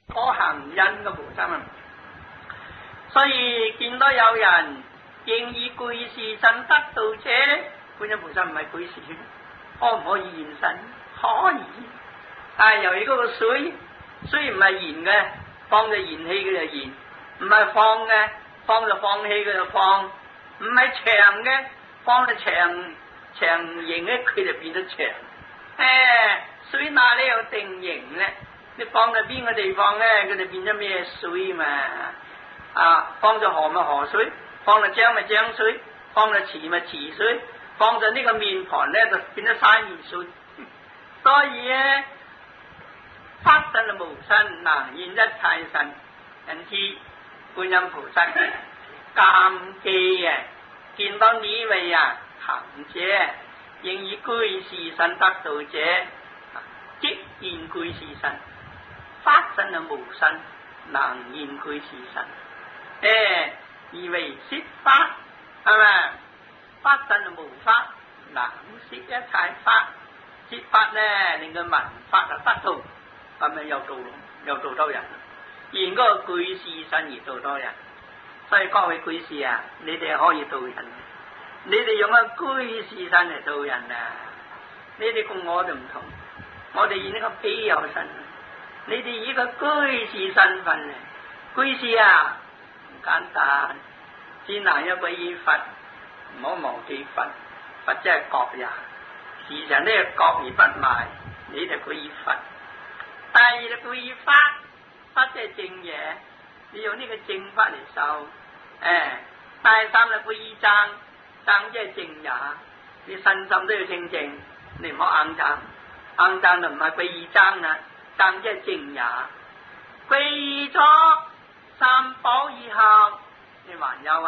可行因嘅菩薩啊。所以見到有人應以具是身得道者咧，觀音菩薩唔係具是，可唔可以現身？可以，但係由於嗰個水唔係燃嘅，放咗燃氣佢就燃；唔係放嘅，放就放氣佢就放；唔係長嘅，放咗長形咧，佢就變咗長。水哪裏有定形咧？你放喺邊個地方咧，佢就變咗咩水嘛？放咗河咪河水，放咗江咪江水，放咗池咪池水，放咗呢個面盤咧就變咗山而水。所以咧，法身無身，能現一切身。因此觀音菩薩鑒記見到呢位行者應以具是身得道者，即現具是身。法身無身，能現具是身。以為說法係咪？法身無法，能說一切法。說法咧，令佢聞法得道，咁咪又度到人。現嗰個具是身而度到人。所以各位居士啊，你哋可以度人，你哋用個居士身嚟度人啊！你哋同我就唔同，我哋以呢個比有身，你哋以個居士身份啊！居士啊，唔簡單，只能一皈依佛，唔好忘記佛，佛即係覺也。時常呢覺而不賣，你就皈依佛。第二就皈依法，法即係正嘢，你用呢個正法嚟受。第三就皈依僧，僧即係正也，你身心都要清淨，你唔好硬爭，硬爭就唔係皈依僧啦，僧即係正也。皈依咗三寶以後，你還有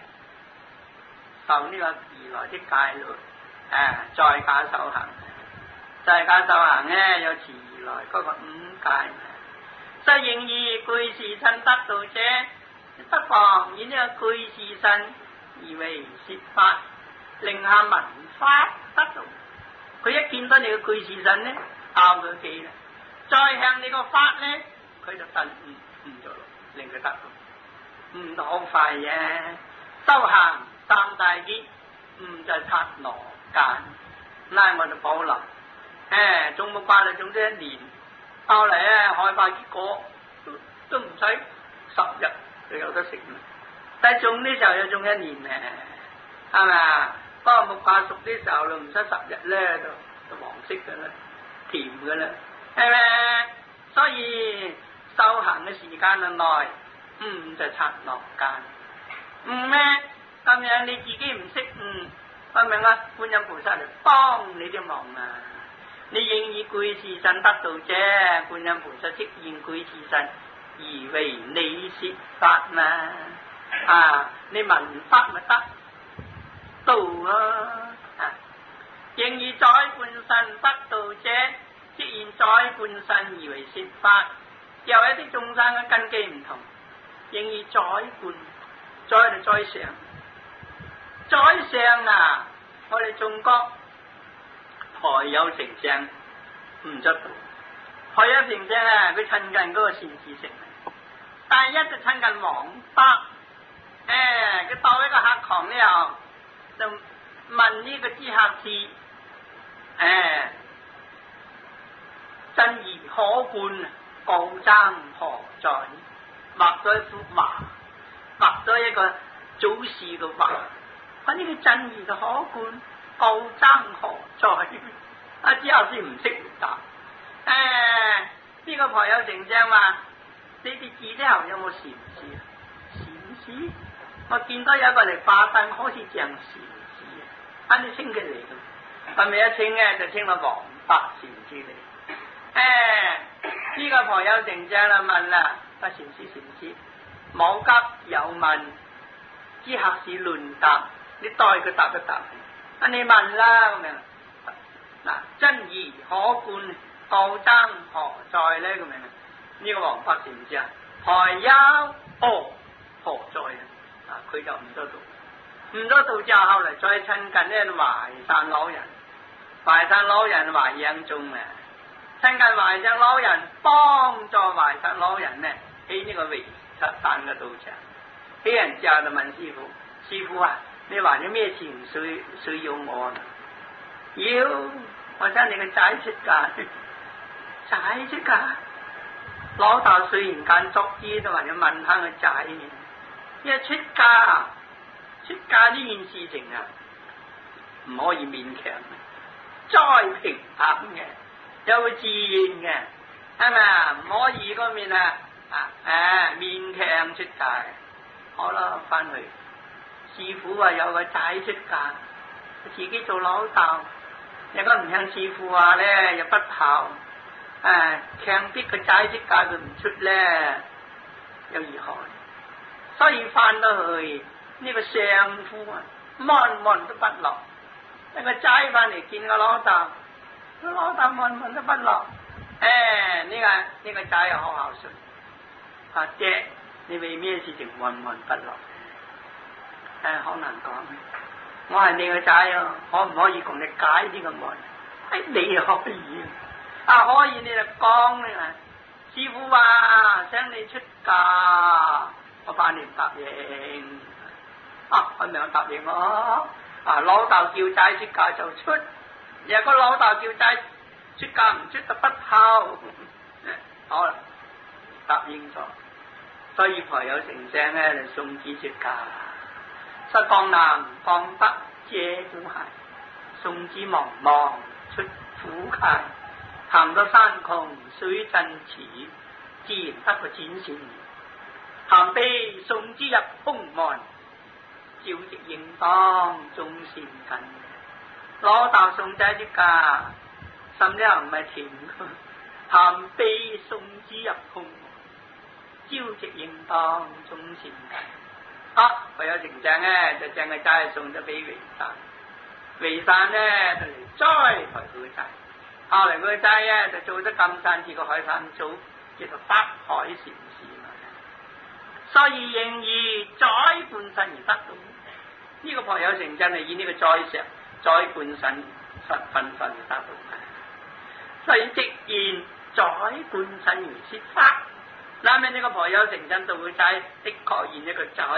受呢個如來的戒律。在家修行，在家修行咧有持如來嗰個五戒，所以應以具是身得道者，不妨以呢個具是身而為說法，令下聞法得道。佢一見到你嘅具是身咧，拗佢記啦，再向你個法咧，佢就頓悟咗，令佢得道。悟到好快嘅，修行三大劫，悟就剎那間，拉我哋保留，種木瓜就種咗1年，後嚟開花結果都唔使10日就有得食啦。但係種呢時候又種1年咧，係咪啊？不過木瓜熟啲時候咯，唔使10日咧就黃色噶啦，甜噶啦，係咪？所以修行嘅時間就耐，就剎那間，咩？咁樣你自己唔識明唔明啊？觀音菩薩嚟幫你啲忙啊！你應以具是身得道者，觀音菩薩即現具是身而為你說法嘛。你聞法咪得道咯。應以載觀身得道者，即現載觀身而為說法。有一啲眾生嘅根基唔同，應以載觀，載就載上。宰相我哋中國台有丞相唔出道，台有丞相佢親近嗰個善知識，但係一就親近王伯，佢到一個客堂之後就問呢個知客士，真義可觀，告爭何在？畫咗一幅畫，畫咗一個祖師嘅畫。呢個真義嘅可觀，告爭何在？之後先唔識回答。呢個婆有丞相話：你哋字之後有冇禪師？禪師？我見到有個嚟化燈，好似像禪師。你稱佢嚟嘅，係咪一稱咧就稱到王伯禪師嚟？呢個婆有丞相啦問啦：禪師，冇急有問，知客士亂答。你代佢答一答，你問啦咁樣。真義可觀，告爭何在咧？咁樣呢個王伯知唔知啊？台有何在佢就悟咗道，悟咗道之後，後嚟再親近呢懷山老人，懷山老人懷養眾親近懷石老人，幫助懷石老人呢起呢個圍石山嘅道場。啲人之後就問師父：師父啊，你還有咩錢需要我啊？要我將你個仔出嫁，仔出嫁。老豆雖然間作啲，都還要問下個仔。因為出嫁呢件事情啊，唔可以勉強，再平淡嘅，有個自然嘅，係咪啊？唔可以嗰面勉強出嫁。好啦，翻去師父話有個仔出嫁，自己做老豆，如果唔聽師父話咧，又不孝，強逼個仔出嫁佢唔出咧，有如何？所以翻到去呢個相夫啊，悶都不樂。一個仔翻嚟見個老豆，個老豆悶都不樂。呢個仔又好孝順。爹，你為咩事情悶不樂？好難講。我係你個仔啊，可唔可以同你解呢個悶？你可以。可以你就講咧。師父話想你出嫁，我怕你唔答應。係咪答應我？老豆叫仔出嫁就出，如果老豆叫仔出嫁唔出就不孝。好啦，答應咗。所以婆有成聲咧，就送子出嫁。失江南江北借古鞋，送子茫茫出苦界。行到山窮水盡時，自然得個展善。行悲送之入空門，朝夕應當眾善近。老豆送仔出嫁，甚至又唔係甜嘅。行悲送之入空門，朝夕應當眾善近。佢有成正咧，就將個仔送咗俾維山。維山咧就嚟栽培佢個仔。後嚟佢個仔咧就做咗金山寺個海山祖，叫做北海禪師。所以應以栽半身而得到呢個婆有成真係以呢個栽石栽半身分而得到。所以直言栽半身而說法。嗱，咪呢個婆有成真到佢仔的確現一個栽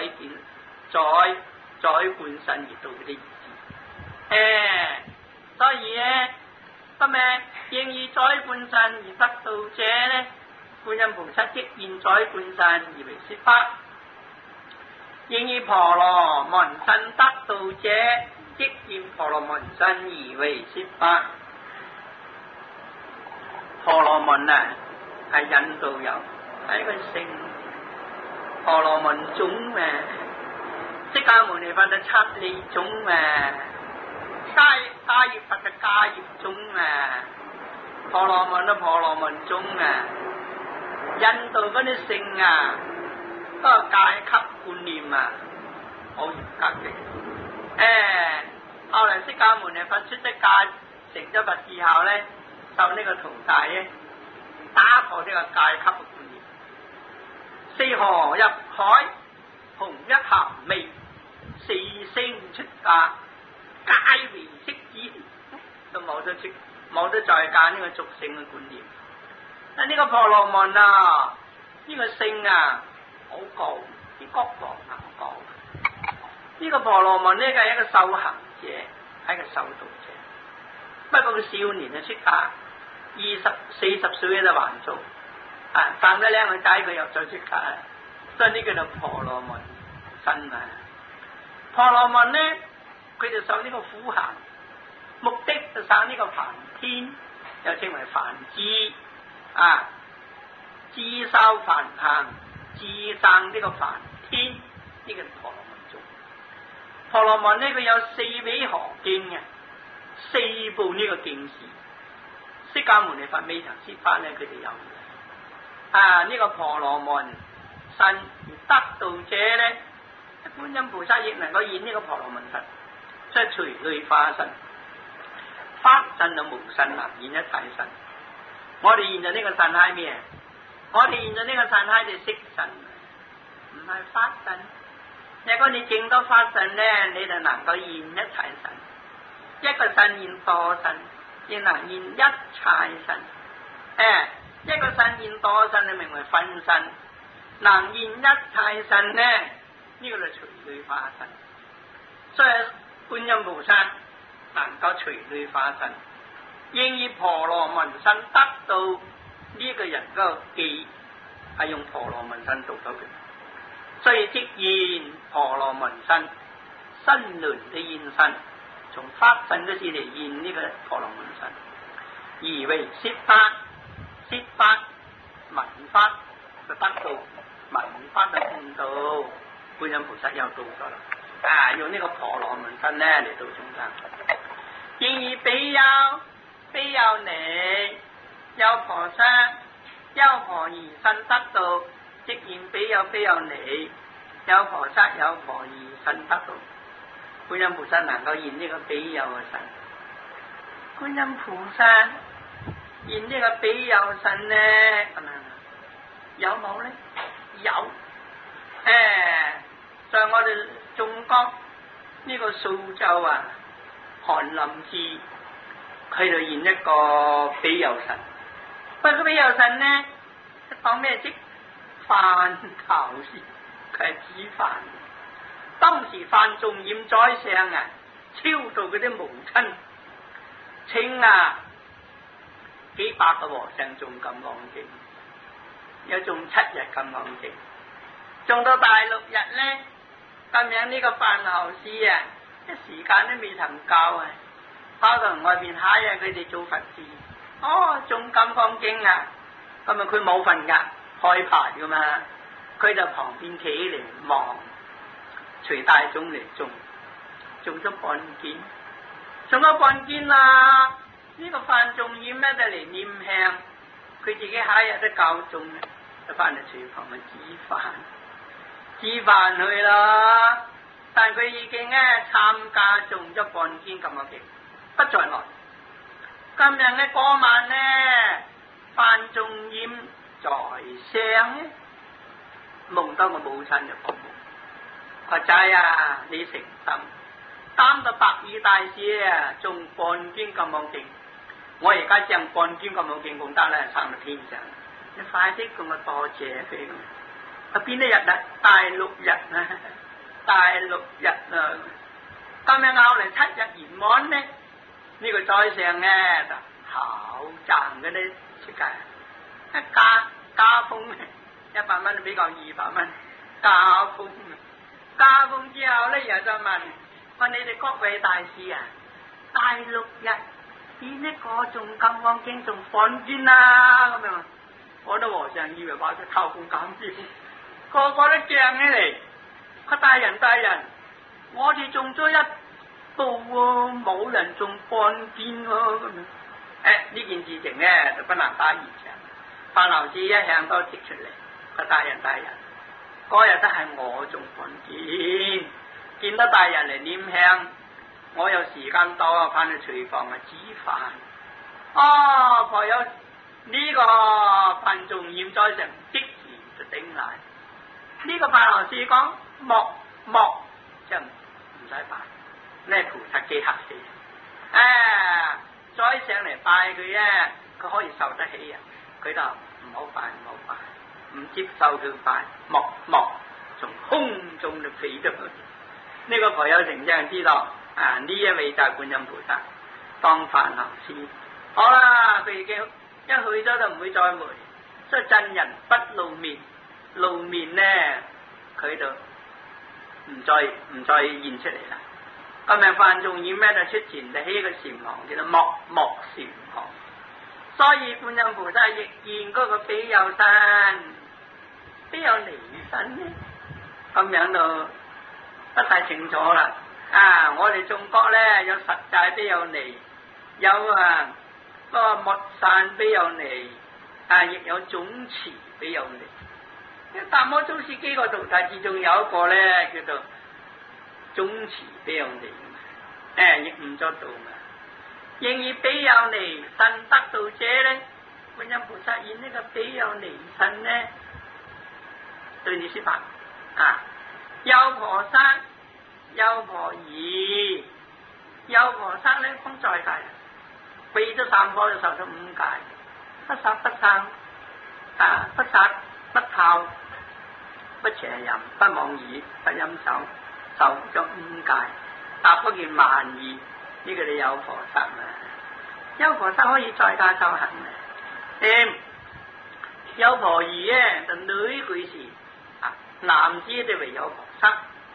半身而到嗰啲意思。所以咧，咁應以栽半身而得道者咧，觀音菩薩即現栽半身而為說法。應以婆羅門身得道者，即現婆羅門身而為說法。婆羅門係印度有，係一個姓婆羅門種釋迦牟尼佛嘅七利種迦葉佛嘅迦葉種婆羅門都婆羅門種印度嗰啲姓嗰個階級觀念好嚴格嘅。後來釋迦牟尼佛出咗家成咗佛之後咧，受呢個徒弟咧，打破呢個階級嘅觀念。四河入海，紅一鹹味，四星出家，皆為釋子，都冇得再揀呢個俗姓嘅觀念。呢個婆羅門呢個姓好高，啲國王好高。呢個婆羅門呢，係一個修行者，係一個修道者。不過佢少年就出家，40歲就還俗，生得靚個仔佢又再出家，所以呢叫做婆羅門身。婆羅門呢，佢就受呢個苦行，目的就生呢個梵天，又稱為梵志，自受梵行。自生呢個梵天，呢個婆羅門種。婆羅門呢，佢有4味河經4部呢個經史。釋迦牟尼佛未曾説法呢，佢哋有呢個婆羅門身而得道者呢，觀音菩薩亦能夠現呢個婆羅門身，即係隨類化身，法身就無身現一切身。我哋現在呢個身係咩？我哋現在呢個身係就色身，唔係法身。如果你證到法身咧，你就能夠現一切身。一個身現多身，亦能現一切身。 一個身現多身，就名為分身；能現一切身呢，呢個就隨類化身。所以觀音菩薩能夠隨類化身，應以婆羅門身得到呢個人嗰個記，係用婆羅門身做到嘅。所以即現婆羅門身，新輪的現身，從發身嗰時嚟現呢個婆羅門身，而為攝法，攝法聞法就得到，聞法就悟到，觀音菩薩又到咗啦。用呢個婆羅門身呢嚟到眾生，應以比丘、比丘尼、優婆塞、優婆夷身得到，即現比丘、比丘尼、優婆塞、優婆夷身得到。觀音菩薩能夠現呢個比丘嘅身，觀音菩薩現呢個比丘身呢，有冇呢？有。在我哋中國呢個蘇州啊，韓林寺佢就現一個比丘身。不過比丘身呢，當咩職？范頭師，佢係指范。當時范仲淹宰相啊，超度嗰啲母親，請幾百個和尚誦金剛經，有誦7日金剛經，誦到第6日呢，咁樣呢個范後師啊，一時間都未曾夠啊，跑到外邊下呀佢哋做佛事，誦金剛經啊，咁佢冇瞓噶，開牌噶嘛，佢就旁邊企嚟望。隨大眾嚟種咗半件，種咗半件啦。呢個范仲淹咧就嚟念香，佢自己下日都夠種咧，就翻嚟廚房去煮飯去啦。但佢已經參加種咗半件咁嘅嘅，不再來。今日嘅嗰晚呢，范仲淹在上咧，夢到個母親就講。個仔啊，你誠心擔到白衣大師啊，仲半肩咁冇勁，我而家將半肩咁冇勁咁得咧，上到天上，你快啲咁啊多謝佢。啊邊一日啊？第6日啊，第6日啊，今日拗嚟7日圓滿呢？呢個宰相咧就好賺嗰啲出街，一加封100蚊比較200蚊，加封。加封之後咧，又就問你哋各位大師啊，第6日邊一個誦金剛經誦半卷啊？咁樣，我啲和尚以為話佢偷工減料，個個都驚起嚟。佢大人，我哋誦咗一部喎，冇人誦半卷喎。咁呢件事情咧就不能打圓場。范老師一向都提出嚟，佢大人。嗰日都係我誦半件，見到大人嚟念香，我有時間到啊，翻去廚房煮飯。朋友呢個范仲淹宰相即時就頂嚟，呢個范老師講莫就唔使拜，呢菩薩幾客氣。宰相嚟拜佢啊，佢可以受得起啊，佢就唔好拜。唔接受佢拜，莫從空中就飛咗去。呢個婆有成真知道呢一位就係觀音菩薩當飯後師。好啦，佢已經一去咗就唔會再回，所以真人不露面，露面呢佢就唔再現出嚟啦。今日范仲淹咧就出前就起個禪行，叫做莫禪行。所以觀音菩薩亦現嗰個比丘身，比丘尼身呢？咁樣就不太清楚啦。我哋中國咧有實在比丘尼，有嗰個木山比丘尼，亦有總持比丘尼。達摩祖師幾個徒弟之中有一個咧叫做總持比丘尼，亦唔作道嘛。應以比丘尼身得道者咧，觀音菩薩現呢個比丘尼身呢，對你說法優婆塞、優婆夷、優婆塞咧封在戒，背咗3科就受咗5戒， 不殺不生，不殺不偷，不邪淫，不妄語，不陰手，受咗5戒，答嗰件萬義，呢個你有菩薩啊！有菩薩可以在家修行嘅。有婆夷咧，就女居士，男子就為有菩薩，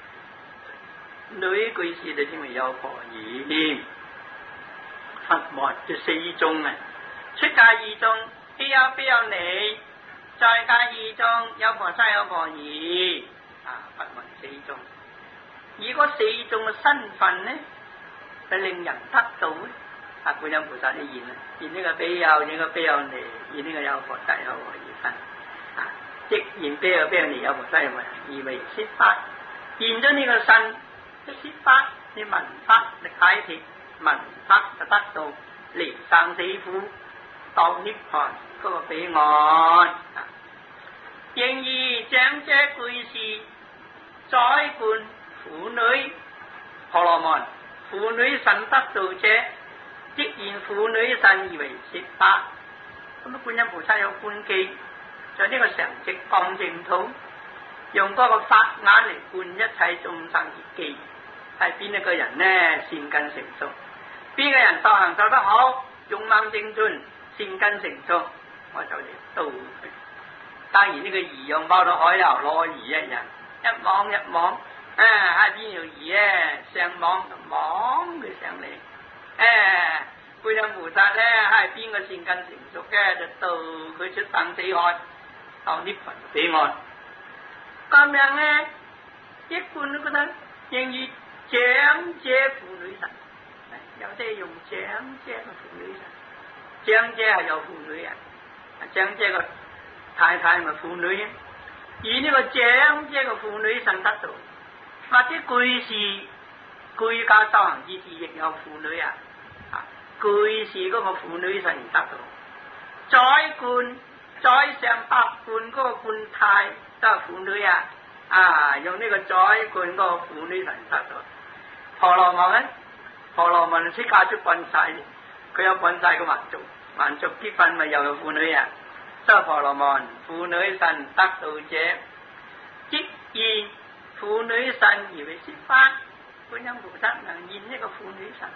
女居士就稱為有婆夷。佛門就4宗啊，出家2宗，必有你，在家2宗，有菩薩有婆夷，佛門4宗。而嗰4宗嘅身份呢，就令人得到咧。觀音菩薩都現啦，現呢個比丘，現個比丘尼，現呢個有菩薩有婆夷身，即現比丘比丘尼有菩薩有婆夷，而為説法，現咗呢個身，即説法，你聞法你解脫，聞法就得到離生死苦，到涅槃嗰個彼岸。應以長者居士宰灌婦女婆羅門，婦女神得道者，即現婦女身而為説法。咁觀音菩薩有灌機，在呢個常寂光淨土，用嗰個法眼嚟灌一切眾生業機。係邊一個人呢？善根成熟，邊個人修行修得好，勇猛精進，善根成熟，我就嚟度佢。當然呢個魚用包到海流攞魚一樣，一網，喺邊條魚咧上網就網佢上嚟。觀音菩薩咧係邊個善根成熟嘅，就度佢出生死海，到涅槃彼岸。咁樣咧，一般都覺得應以長者婦女神，有啲用長者嘅婦女神，長者係有婦女啊，長者嘅太太咪婦女啊。而呢個長者嘅婦女神得到，或者居士居家修行之士亦有婦女啊。居士嗰個婦女神得到，宰灌宰上百灌嗰個灌太都係婦女啊。用呢個宰灌嗰個婦女神得到。婆羅門咧，婆羅門出家出棍晒，佢有棍晒個還俗，還俗結婚咪又有婦女啊。所以婆羅門婦女神得道者，即現婦女神而為説法。觀音菩薩能現一個婦女神。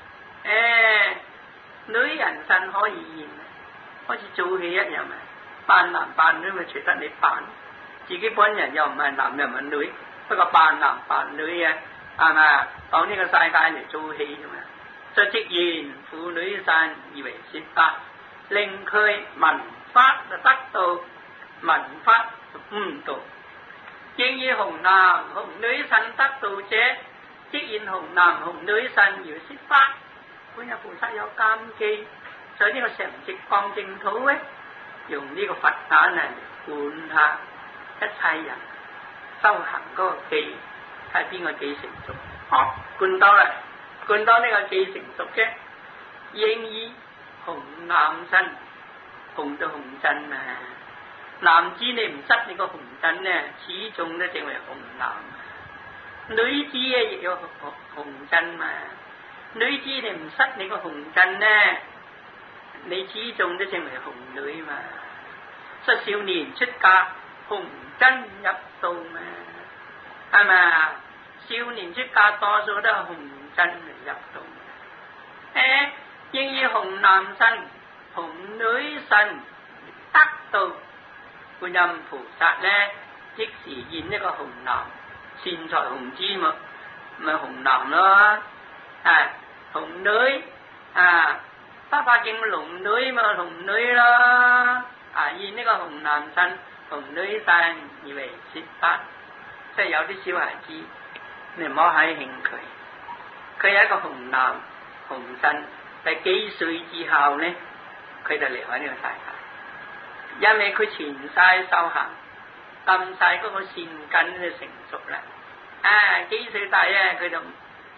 女人神可以現，好似做戲一樣啊！扮男扮女咪隨得你扮，自己本人又唔係男又唔係女，不過扮男扮女啊，係咪啊？當呢個世界嚟做戲啫嘛。就即現婦女神而為説法，令佢聞法就得道，聞法就悟道。應以紅男紅女神得道者，即現紅男紅女神而為説法。觀音菩薩有監機，在呢個常寂光淨土咧，用呢個佛眼嚟觀下一切人修行嗰個機，睇邊個幾成熟。觀到啦，觀到呢個幾成熟啫。應以紅男身，紅到紅針啊！男子你唔失你個紅針呢，始終都成為紅男。女子啊亦有紅針嘛。女子你唔失你個紅針呢，你始終都成為紅女嘛。所以少年出家紅針入道嘛，係咪啊？少年出家多數都係紅針嚟入道。應以紅男身、紅女身得道。觀音菩薩咧，即時現一個紅男，善財紅枝嘛，咪紅男咯。紅女花花徑龍女嘛，紅女咯。現呢個紅男身、紅女身而為説法。即係有啲小孩子，你唔好喺興佢有一個紅男紅身，係幾歲之後呢，佢就離開呢個世界。因為佢前世修行，咁細嗰個善根就成熟啦。幾歲大咧，佢就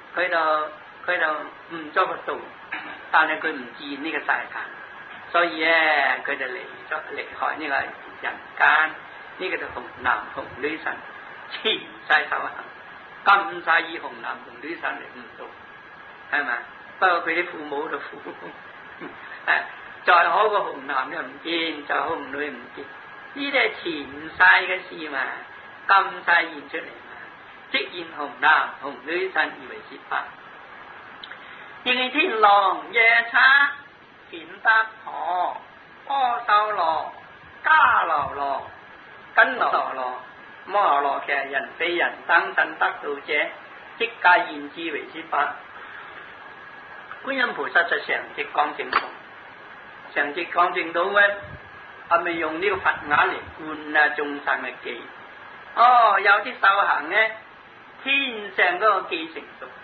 唔咗個道，但係佢唔自然呢個世界，所以咧佢就離開呢個人間。呢個就紅男紅女神前世修行，咁細以紅男紅女神嚟悟道，係咪？不過佢啲父母就苦， 再好個紅男又唔見，再好紅女唔見，呢啲係前世嘅事嘛，今世現出嚟嘛，即現紅男紅女身而為說法。應天龍夜叉乾達婆阿修羅迦樓羅根羅羅摩羅羅騎人非人等神得道者，即皆現之為說法。觀音菩薩就常直講正道，常直講正道咧，係咪用呢個佛眼嚟觀啊眾生嘅記？哦，有啲修行咧，天上嗰個記成熟，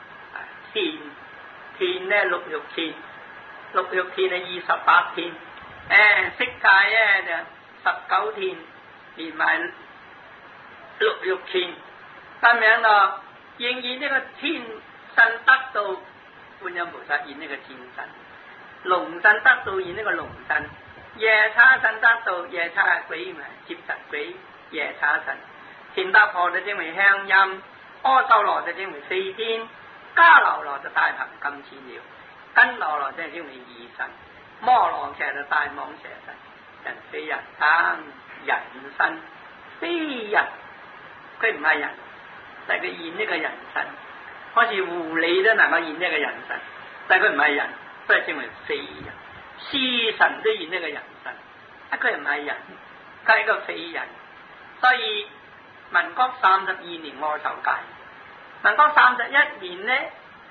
天咧六欲天，六欲天係28天，色界咧就19天，連埋六欲天，咁樣咯。應現呢個天神得道，觀音菩薩現呢個天神；龍神得道現呢個龍神；夜叉神得道，夜叉係鬼嘛，接實鬼夜叉神；乾達婆就稱為香陰，阿修羅就稱為飛天，迦樓羅就大鵬金翅鳥，根羅羅就稱為二神，摩羅騎就大蟒蛇神，人非人等人身非人，佢唔係人，但係佢現呢個人身，好似狐狸都能夠現呢個人身，但係佢唔係人，所以稱為非人。獅神都現呢個人身，佢唔係人，佢係一個非人。所以民國32年我受戒，民國31年呢，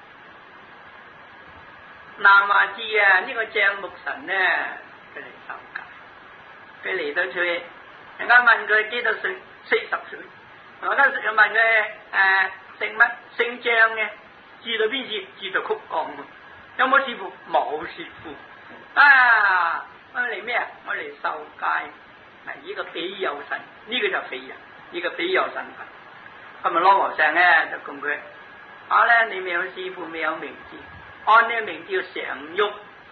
南華寺啊呢個鄭木神呢，佢嚟受戒，佢嚟到處，人家問佢幾多歲，40歲，我嗰時又問佢姓乜，姓張嘅，住到邊處，住到曲江，有冇師傅？冇師傅。我嚟咩啊？我嚟受戒，係呢個比丘神，呢個就非人，呢個比丘神佛。咁咪攞和尚咧就供佢，你未有師傅，未有名字，按呢個名叫常玉，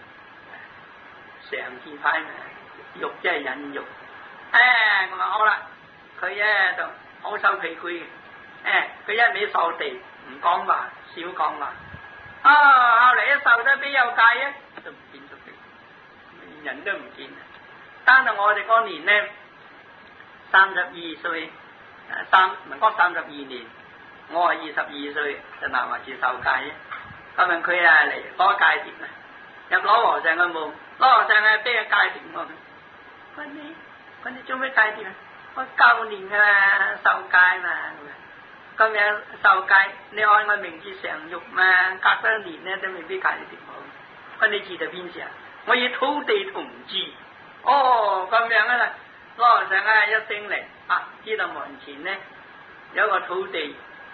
常字派名，玉即係忍辱。我話好啦，佢咧就好受皮攰嘅，佢一味受地，唔講話，少講話。後嚟一受咗比丘戒咧，就唔見咗佢，人都唔見。單到我哋嗰年咧，32歲，民國32年，我係22歲，就南華寺受戒啫。咁問佢嚟攞戒碟啊，入攞和尚嘅墓，攞和尚嘅俾個戒碟我。佢你做咩戒碟啊？我舊年受戒嘛，咁樣受戒，你按我名字常玉嘛，隔多年咧都未必戒碟我。你住到邊時啊？我以土地同志。咁樣啦，攞和尚一升嚟，知道門前呢有個土地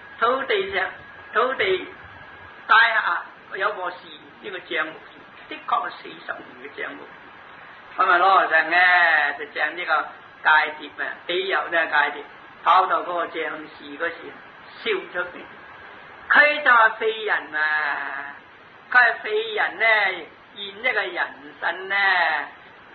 大廈有個樹，呢個樟木樹，的確係40年嘅樟木樹。咁攞和尚咧就將呢個戒碟啊，比丘呢戒碟跑到嗰個樟樹嗰時燒出嚟。佢就係非人啊，佢係非人咧，現呢個人身咧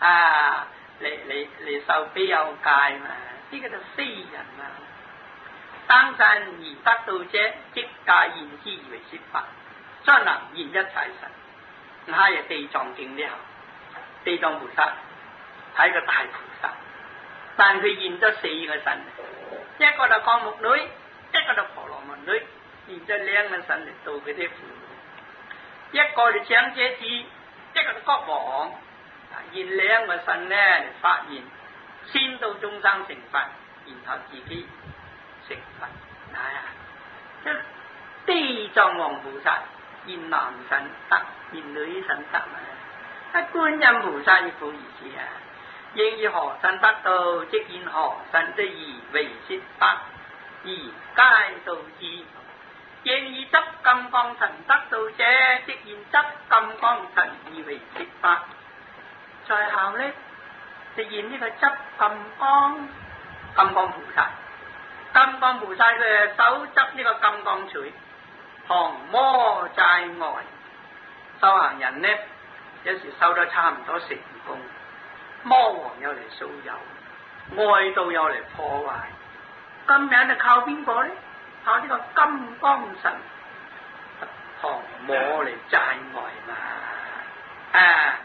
嚟受比丘戒嘛，呢個就非人啊。當神而得道者，即戒現之而為說法，將能現一切神。係《地藏經》呢後，地藏菩薩係個大菩薩，但佢現咗4個神，一個就降木女，一個就婆羅門女，現咗2個神嚟度佢啲父母，一個就長者子，一個就國王，現2個神咧嚟發現，先到眾生成佛，然後自己成佛。地藏王菩薩現男神得，現女神得啊！觀音菩薩亦好意思啊！應以何神得道，即現何神的義為說法，而皆道之。應以執金剛神得道者，即現執金剛神義為說法。在後呢，就現呢個執金剛菩薩。金剛菩薩佢手執呢個金剛錘，降魔債外。修行人呢，有時修得差唔多成功，魔王又嚟騷擾，外道又嚟破壞，咁樣就靠邊個呢？靠呢個金剛神降魔嚟債外嘛。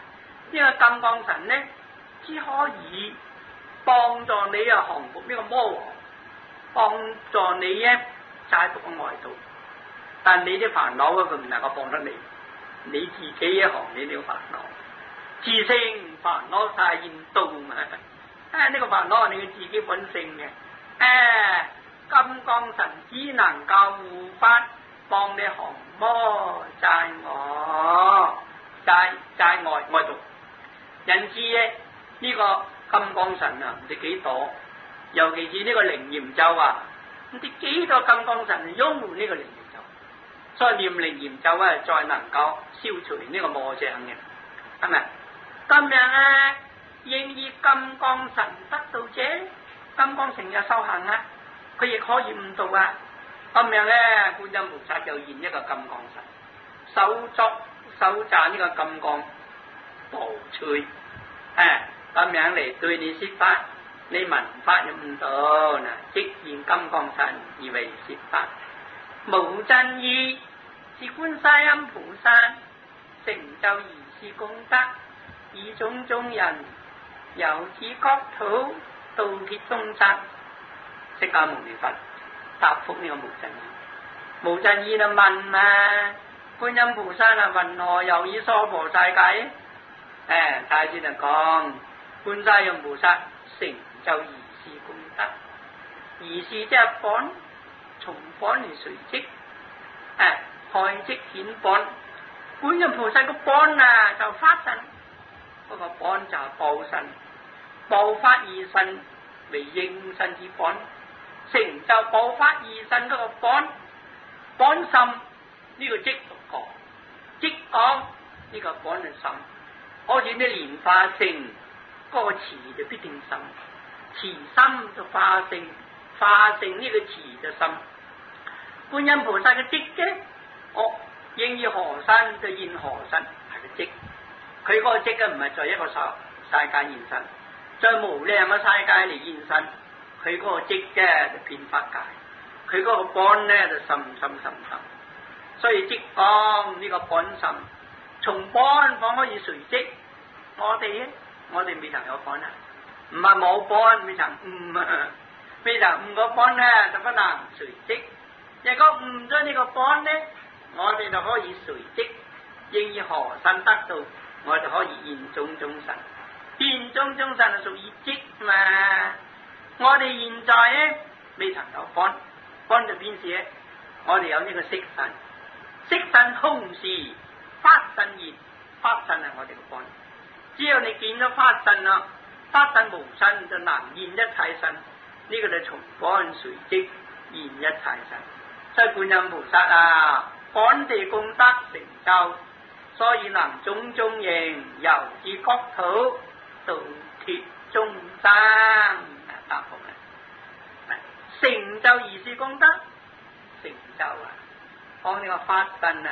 呢個金剛神呢，只可以幫助你啊降服呢個魔王，幫助你咧制服個外道。但你啲煩惱啊，佢唔能夠幫得你，你自己一行你啲煩惱，自性煩惱太嚴重啊！呢個煩惱係你嘅自己本性嘅。金剛神只能夠護法，幫你降魔制我，制外道。因此咧，呢個金剛神啊，唔知幾多，尤其是呢個靈驗咒啊，唔知幾多金剛神擁護呢個靈驗咒，所以念靈驗咒啊，再能夠消除呢個魔障嘅，係咪？今日啊，應以金剛神得道者，金剛成日修行啊，佢亦可以悟道啊。今日咧，觀音菩薩就現一個金剛神，手揸呢個金剛寶錘，咁樣嚟對你說法，你聞法就悟道嗱，即現金剛神而為說法。無諍意是觀世音菩薩成就如是功德，以種種人由此國土度脱眾生。釋迦牟尼佛答覆呢個無諍意，無諍意就問啊，觀音菩薩啊，云何由於娑婆世界？大師就講，觀世音菩薩成就如是功德，如是即係本，從本而隨積，開積顯本。觀音菩薩個本啊就法身，嗰個本就係報身，報法二身為應身之本，成就報法二身嗰個本心呢個即獨覺，即講呢個本係心。好似啲蓮花性嗰個詞就必定心，詞心就化性，化性呢個詞就心。觀音菩薩嘅積嘅，應以何身就現何身，係個積。佢嗰個積嘅唔係在一個世界現身，在無量嘅世界嚟現身。佢嗰個積嘅就遍法界，佢嗰個本咧就深。所以積講呢個本心。從本講可以隨積，我哋未曾有本啊，唔係冇本，未曾悟啊，未曾悟個本咧就不能隨積。如果悟咗呢個本咧，我哋就可以隨積，應以何身得到，我哋可以現種種神，現種種神係屬於積嘛。我哋現在咧未曾有本就邊時咧？我哋有呢個色身，色身空時。法身現，法身係我哋嘅本。只要你見到法身啦，法身無身就能現一切身。呢個就從本隨積現一切身。所以觀音菩薩啊，本地功德成就，所以能種種形由自國土度脱眾生。答覆啦，成就如是功德，成就啊，講呢個法身啊，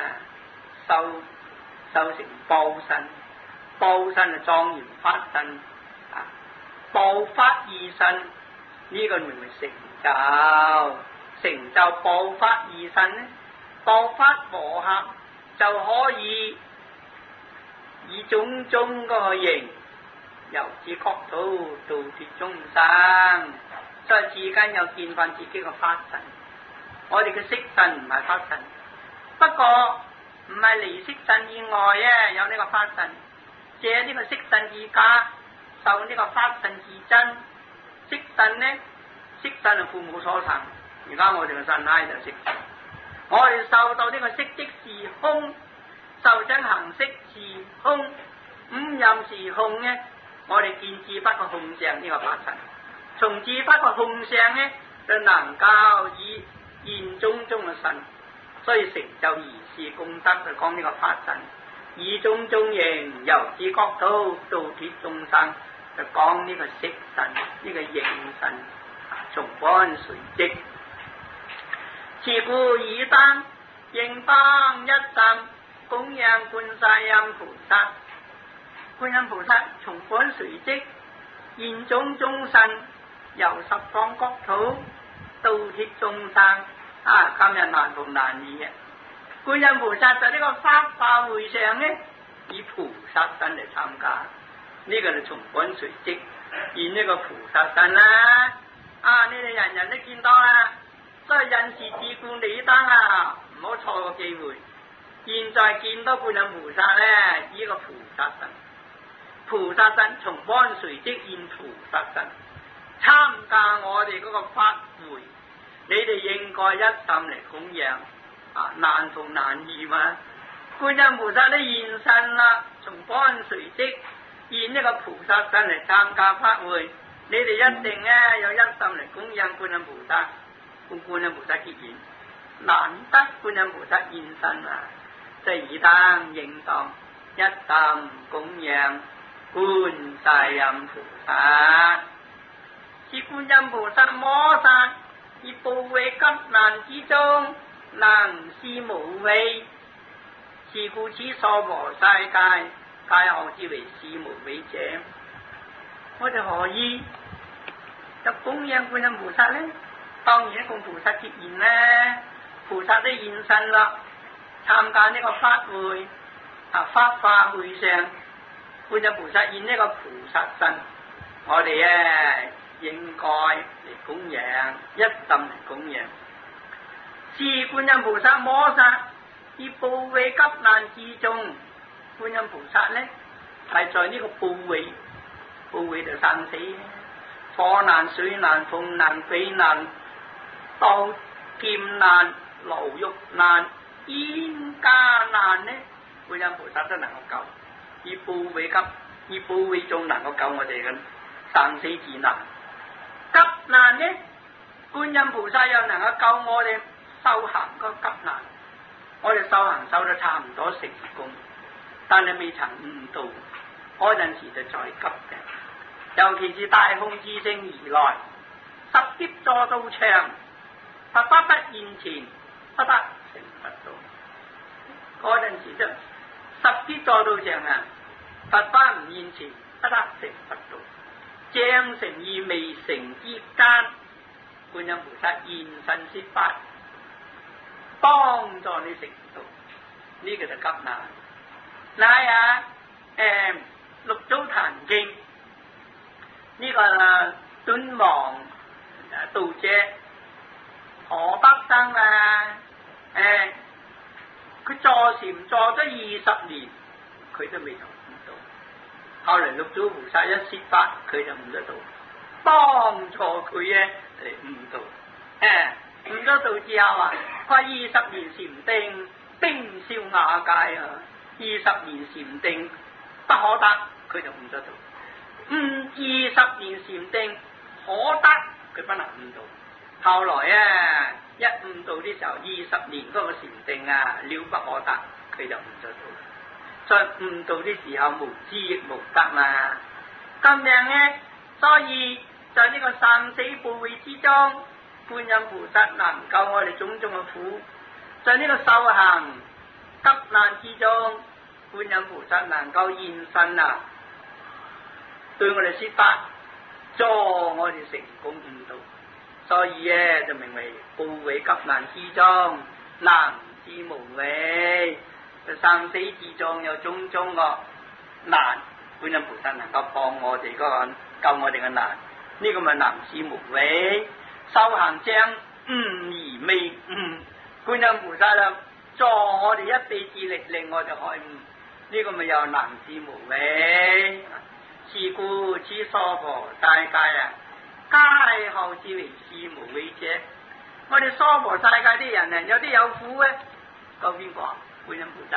修成報身，報身就莊嚴法身啊，報法二身呢個名為成就，成就報法二身呢，報法和合就可以以種種嗰個形由自國土度脱眾生，所以至今有見翻自己個法身。我哋嘅色身唔係法身，不過唔係離色身以外啊，有呢個法身，借呢個色身以假，受呢個法身自真。色身呢，色身係父母所生，而家我哋嘅身體就色身。我哋受到呢個色即是空，受真行識是空，五蘊是空呢，我哋見智不可空相呢個法身，從智不可空相呢，就能夠以現種種嘅身。所以成就如是功德就講呢個法身，以種種形由自國土度脱眾生就講呢個色身，呢個形身，從本隨積。是故爾當應當一心供養觀世音菩薩。觀音菩薩從本隨積現種種身，由十方國土度脱眾生。今日難逢難遇嘅，觀音菩薩在呢個法化會上呢， 以菩薩身嚟參加，呢個就從本隨即現呢個菩薩身啦。你哋人人都見到啦，所以因事自故你當啊，唔好錯過機會。現在見到觀音菩薩咧，呢個菩薩身，菩薩身從本隨即現菩薩身，參加我哋嗰個法會，你哋應該一心嚟供養，難逢難遇嘛。觀音菩薩都現身啦，從本隨即現呢個菩薩身嚟參加法會，你哋一定咧有一心嚟供養觀音菩薩，同觀音菩薩結緣，難得觀音菩薩現身啊！即係以當應當一心供養觀世音菩薩，是觀音菩薩摩薩以怖畏急難之中，能施無畏，是故此娑婆世界皆號之為施無畏者。我哋何以就供養觀音菩薩呢？當然供菩薩結緣呢，菩薩都現身啦，參加呢個法會法化會上，觀音菩薩現呢個菩薩身，我哋咧應該嚟供養，一心嚟供養。是觀音菩薩摩薩以怖畏急難之中，觀音菩薩咧係在呢個怖畏，怖畏就生死，火難、水難、風難、非難、刀劍難、牢獄難、冤家難呢，觀音菩薩都能夠救，以怖畏急，以怖畏中能夠救我哋嘅生死之難。急難呢，觀音菩薩又能夠救我哋修行個急難。我哋修行修得差唔多成功，但係未曾悟道，嗰陣時就再急嘅。尤其是大空之星而來，十劫坐道場，佛法不現前，不得成佛道。嗰陣時就十劫坐道場啊，佛法唔現前，不得成佛道。將成與未成之間，觀音菩薩現身說法，幫助你成道，呢、這個就急難。乃啊，六祖壇經呢、這個敦煌道者河北生啊，佢坐禪坐咗20年，佢都未曾悟到。後來六祖菩薩一說法，佢就悟得到，幫助佢咧嚟悟道。悟咗道之後啊，佢20年禪定，冰消瓦解啊！20年禪定不可得，佢就悟得到。20年禪定可得，佢不能悟到。後來啊，一悟道的時候，20年嗰個禪定啊，了不可得，佢就悟得到。在悟道的時候，無知亦無得嘛。咁樣呢，所以在呢個生死怖畏之中，觀音菩薩能救我哋種種嘅苦。在呢個修行急難之中，觀音菩薩能夠現身啊，對我哋說法，助我哋成功悟道。所以咧就名為怖畏急難之中，能施無畏。在生死之中有種種個難，觀音菩薩能夠幫我哋個救我哋嘅難，呢個咪能施無畏。修行將悟而未悟，觀音菩薩就助我哋一臂之力，令我哋開悟，呢個咪又能施無畏。是故此娑婆世界啊，皆號之為施無畏者。我哋娑婆世界啲人啊，有啲有苦嘅，救邊個？觀音菩薩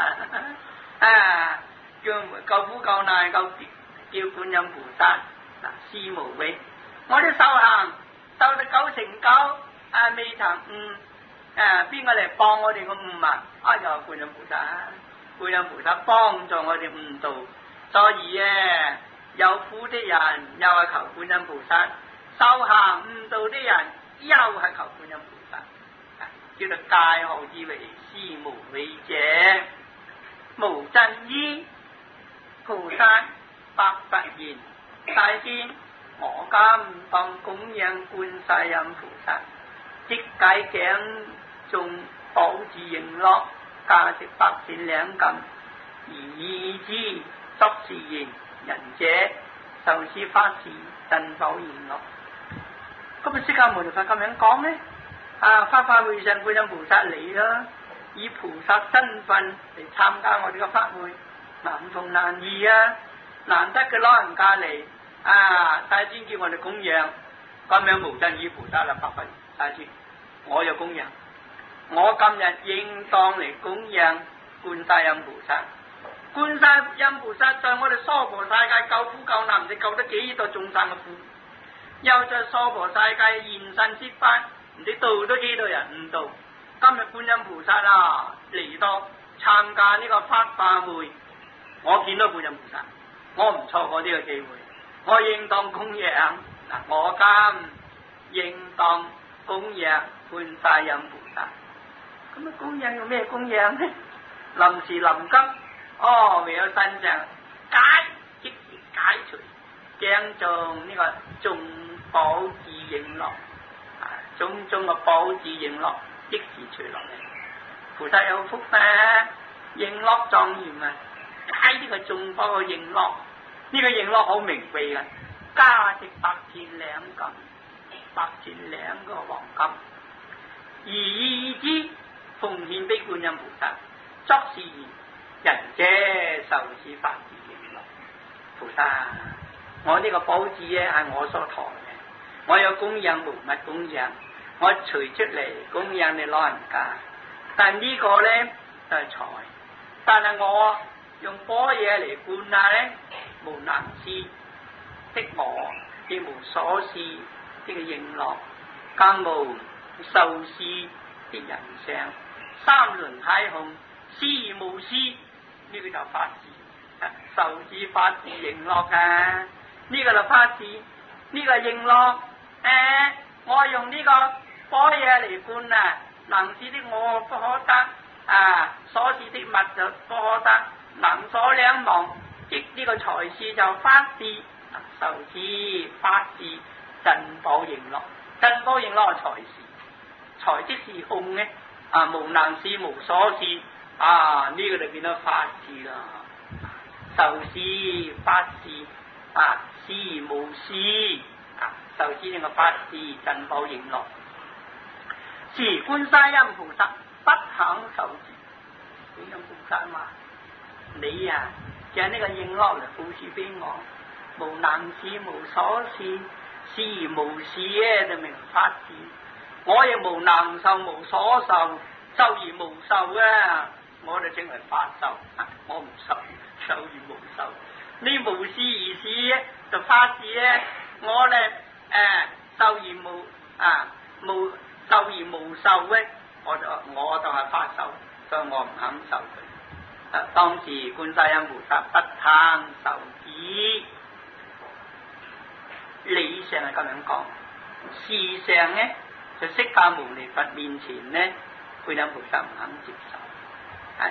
叫救苦救難，叫觀音菩薩施無畏。我哋修行修到9成9，未曾悟，邊個嚟幫我哋個悟啊？就係觀音菩薩。觀音菩薩幫助我哋悟道，所以有苦的人又係求觀音菩薩，修行悟道的人又係求觀音菩薩，叫做戒號之為施無畏者。無真依菩薩白佛言：大仙，我今當供養觀世音菩薩，即解頸中寶珠瓔珞，價值100錢2金。 而意之作是言，仁者受是法事，震否言樂。咁啊，釋迦牟尼佛咁樣講咧，法化會上觀音菩薩嚟啦，以菩薩身份嚟參加我哋嘅法會，難逢難遇啊！難得嘅老人家嚟，大尊叫我哋供養，咁樣無盡意菩薩啦，白佛大尊，我有供養，我今日應當嚟供養觀世音菩薩。觀世音菩薩在我哋娑婆世界救苦救難，唔知救得幾多眾生嘅苦，又在娑婆世界現身說法，唔知度咗幾多人唔度。今日觀音菩薩嚟到參加呢個法化會，我見到觀音菩薩，我唔錯過呢個機會，我應當供養。我今應當供養觀世音菩薩。咁啊，供養用咩供養呢？臨時臨急，唯有身上即時解除，將眾呢個眾寶智影樂，種種嘅寶智影樂即時除落嚟。菩薩有福影樂莊嚴啊！解呢個眾寶嘅影樂，呢個影樂好名貴啊，價值8,000兩金，8,000兩個黃金，而意之奉獻俾觀音菩薩，作是言，仁者受是法事影樂。菩薩，我呢個寶智咧係我所託嘅，我有供養無物供養，我除出嚟供養你老人家，但呢個咧就係財，但係我用般若嚟灌下咧，無能事的我，亦無所事的影樂，更無受事的人相，三輪太空事無事，呢個就法事，受事法事影樂啊！呢個就法事，呢個影樂，我用呢個般若嚟灌能事的我不可得，所事的物就不可得，能所兩忘，即呢個財事就法事，受事法事震寶影樂，震寶影樂係財事，財即是空嘅，無能事無所事，呢個就變咗法事啦，受事法事，事無事，受事呢個法事震寶影樂。是觀世音菩薩不肯受持，觀音菩薩話：你將呢個影樂嚟布施俾我，無能事無所事，事無事咧就明法事。我亦無能受無所受，受而無受我就稱為法受。我唔受，受而無受。呢無事而事就法事咧，我咧受而無受而無受咧，我就係法受，所以我唔肯受佢。當時觀世音菩薩不肯受持，理上係咁樣講，事上咧就釋迦牟尼佛面前咧，觀音菩薩唔肯接受。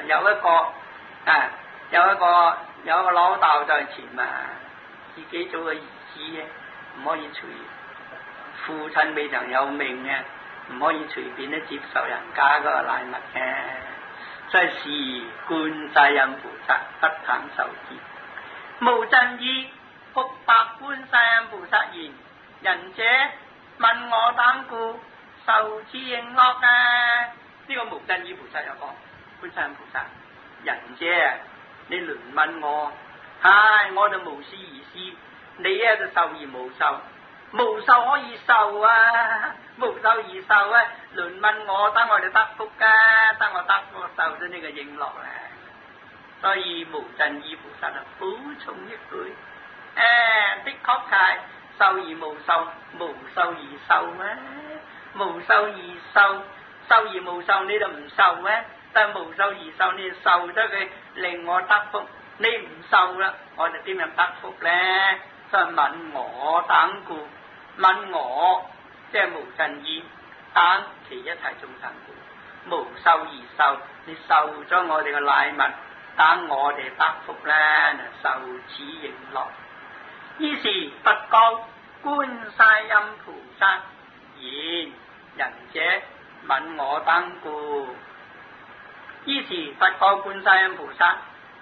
有一個老豆在前自己做個兒子嘅，唔可以隨父親未曾有命嘅。唔可以隨便接受人家嗰個禮物嘅，所以是觀世音菩薩不肯受持。無盡意復白觀世音菩薩言：仁者問我等故受持影樂呢個無盡意菩薩又講：觀世音菩薩，仁者你亂問我，我就無事而事，你就受而無受。無受可以受無受而受輪問我，等我哋得福等我得福受咗呢個影樂所以無盡意菩薩補充一句，的確係受而無受，無受而受無受而受，受而無受你就唔受但係無受而受你受咗佢令我得福，你唔受啦，我就點樣得福咧？所以問我等故，問我即係無盡意等其一切眾生故，無受而受，你受咗我哋嘅禮物，等我哋得福咧，受此影樂。於是佛告觀世音菩薩言：仁者問我等故。於是佛告觀世音菩薩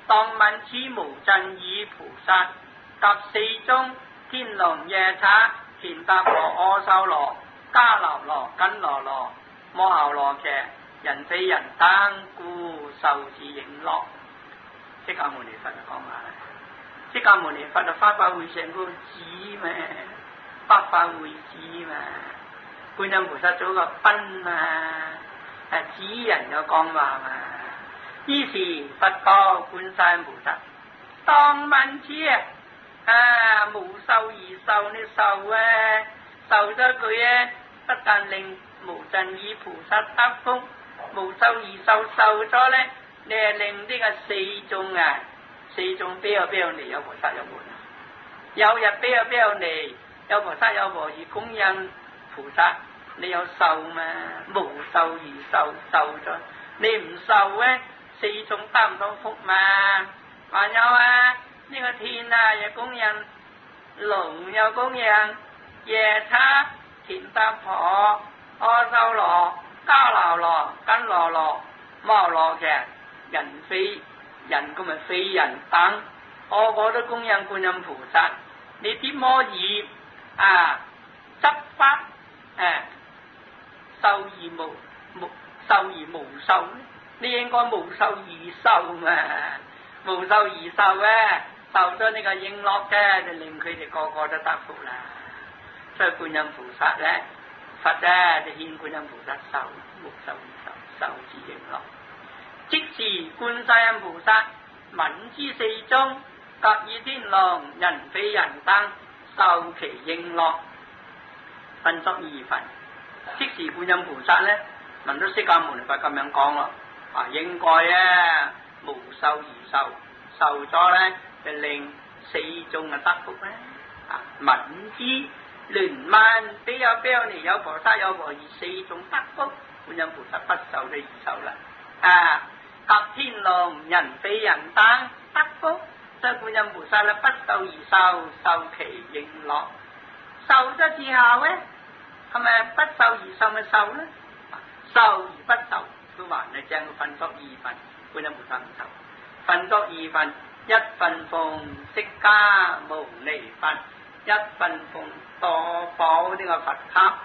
當聞此無盡意菩薩及四眾天龍夜叉乾達婆阿修羅迦樓羅緊羅羅摩睺羅伽人非人等故受此影樂。釋迦牟尼佛就講話啦，釋迦牟尼佛就法法會成個指咩，法法會指嘛，觀音菩薩做個賓嘛，指人有講話嘛。於是佛告觀世音菩薩：當聞此無受而受，你受受咗佢不但令無盡意菩薩得福，無受而受咗咧，你係令呢個四眾四眾邊有嚟，有菩薩有門，有日邊有嚟，有菩薩有和而供養菩薩，你有受嘛？無受而受咗，你唔受咧，四眾得唔到福嘛？還有呢個天又供養，龍又供養，夜叉乾達婆阿修羅迦樓羅緊羅羅摩睺羅伽人非人咁咪非人等，個個都供養觀音菩薩，你點可以執法受而無受呢？你應該無受而受嘛，無受而受受咗呢個應樂嘅，就令佢哋個個都得福啦。所以觀音菩薩咧，佛就勸觀音菩薩受，無受而受，受之應樂。即時觀世音菩薩聞之四眾及以天龍人非人等受其應樂，分作二分。即時觀音菩薩咧聞到釋迦牟尼佛咁樣講咯，應該無受而受，受咗咧就令四眾得福咧。聞之連萬比有尼有菩薩有和而四眾得福，觀音菩薩不受就而受啦。及天龍人非人等得福，所以觀音菩薩咧不受而受，受其應樂。受咗之後咧，係咪不受而受咪受咧？受而不受都還係將佢分作二分，觀音菩薩唔受，分作二分，一分奉釋迦牟尼佛，一分奉多寶呢個佛塔，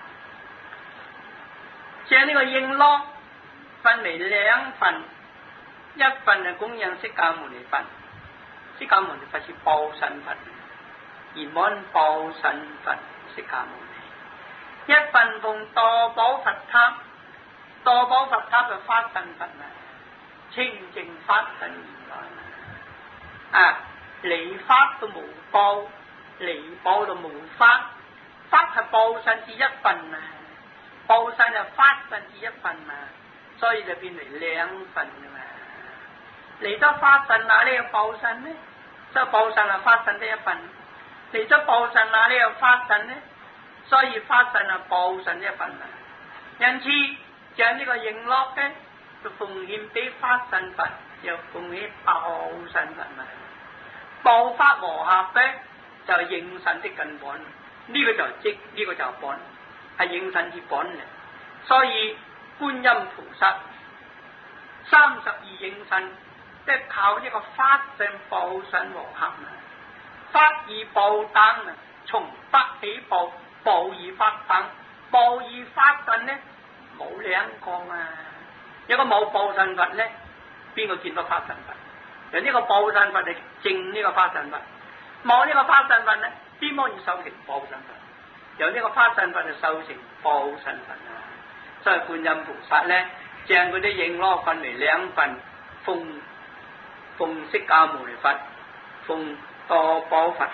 將呢個應樂分為兩份，一份係供養釋迦牟尼佛，釋迦牟尼佛是報身佛，圓滿報身佛釋迦牟尼，一份奉多寶佛塔，多寶佛塔就法身佛啦，清淨法身而來離法都無報，離報都無法，法係報身之一份報身就法身之一份所以就變為兩份噶嘛。嚟咗法身呢個報身呢，所以報身係法身的一份。嚟咗報身呢個法身呢，所以法身係報身一份因此將呢個應樂嘅就奉獻俾法身佛，又奉獻報身佛報法和合嘅就係應身的根本，呢個就係積，呢個就係本，係應身之本嚟。所以觀音菩薩32應身，即係靠呢個法身報身和合法以報等從法起報，報以法等，報以法身呢冇兩個有個冇報身佛呢，邊個見到法身佛？由呢個報身佛嚟證呢個法身佛，冇呢個法身佛呢，邊可以修成報身佛？由呢個法身佛就修成報身佛所以觀音菩薩呢，將嗰啲應樂分為兩份，奉釋迦牟尼佛，奉多寶佛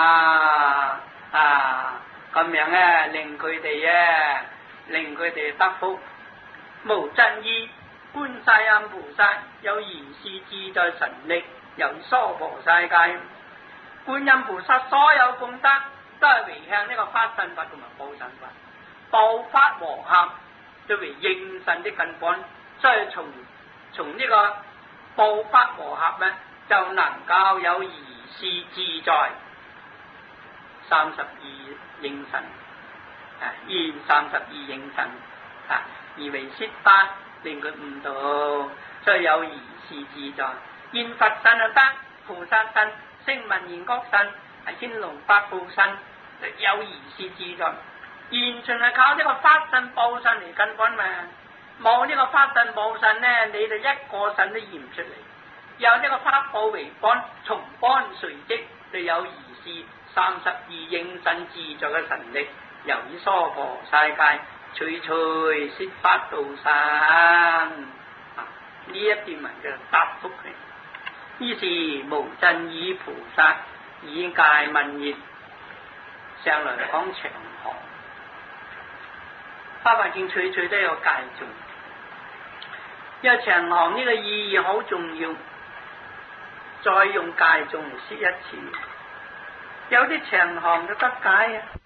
咁樣令佢哋得福。無盡意觀世音菩薩有如是自在神力，由娑婆世界。觀音菩薩所有功德都係回向呢個法身佛同埋報身佛，報法和合就為應身的根本，所以從呢個報法和合呢，就能夠有如是自在32應身現32應身而為悉法令佢悟道，所以有如是自在。 現佛身就得，菩薩身、聲聞緣覺身、係天龍八部身，有如是自在。完全係靠呢個法身報身嚟根本嘛，冇呢個法身報身呢，你哋一個身都現唔出嚟。有呢個法報為幫，從幫隨即就有如是32應身自在嘅神力，由於娑婆世界隨隨攝法度生。呢一段文嘅答覆佢。於是無盡意菩薩以戒問言，上來講長行。法華經隨隨都有戒頌，因為長行呢個意義好重要，再用戒頌嚟說一次。有啲長行就得解啊！